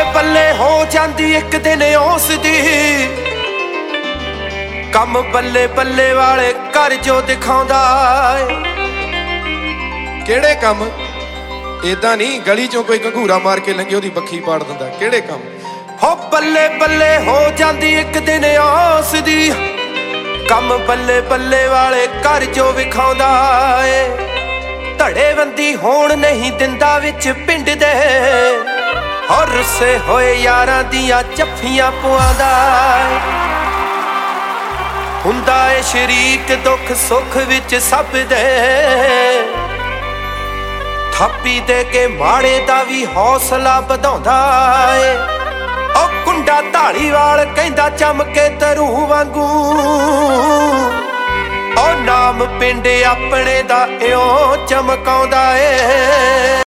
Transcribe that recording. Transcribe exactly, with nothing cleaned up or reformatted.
ਬੱਲੇ ਹੋ ਜਾਂਦੀ ਇੱਕ ਦਿਨ ਉਸ ਦੀ ਕੰਮ ਬੱਲੇ ਬੱਲੇ ਵਾਲੇ ਘਰ ਜੋ ਦਿਖਾਉਂਦਾ ਏ। ਕਿਹੜੇ ਕੰਮ? ਏਦਾਂ ਨਹੀਂ ਗਲੀ ਚੋਂ ਕੋਈ ਘੰਗੂਰਾ ਮਾਰ ਕੇ ਲੰਘੇ ਉਹਦੀ ਬੱਖੀ ਪਾੜ ਦਿੰਦਾ। ਕਿਹੜੇ ਕੰਮ? ਹੋ ਬੱਲੇ ਬੱਲੇ ਹੋ ਜਾਂਦੀ ਇੱਕ ਦਿਨ ਉਸ ਦੀ ਕੰਮ ਬੱਲੇ ਬੱਲੇ ਵਾਲੇ ਘਰ ਜੋ ਵਿਖਾਉਂਦਾ ਏ। ਧੜੇਬੰਦੀ ਹੋਣ ਨਹੀਂ ਦਿੰਦਾ ਵਿੱਚ ਪਿੰਡ ਦੇ ਹੋ ਰੁੱਸੇ ਹੋਏ ਯਾਰਾਂ ਦੀਆਂ ਜੱਫੀਆਂ ਪਵਾਉਂਦਾ ਏ। ਹੁੰਦਾ ਏ ਸ਼ਰੀਕ ਦੁੱਖ ਸੁੱਖ ਵਿੱਚ ਸਭ ਦੇ ਥਾਪੀ ਦੇ ਕੇ ਮਾੜੇ ਦਾ ਵੀ ਹੌਸਲਾ ਵਧਾਉਂਦਾ ਏ। ਉਹ ਕੁੰਡਾ ਧਾਲੀਵਾਲ ਕਹਿੰਦਾ ਚਮਕੇ ਤਰੂ ਵਾਂਗੂ ਉਹ ਨਾਮ ਪਿੰਡ ਆਪਣੇ ਦਾ ਇਉਂ ਚਮਕਾਉਂਦਾ ਏ।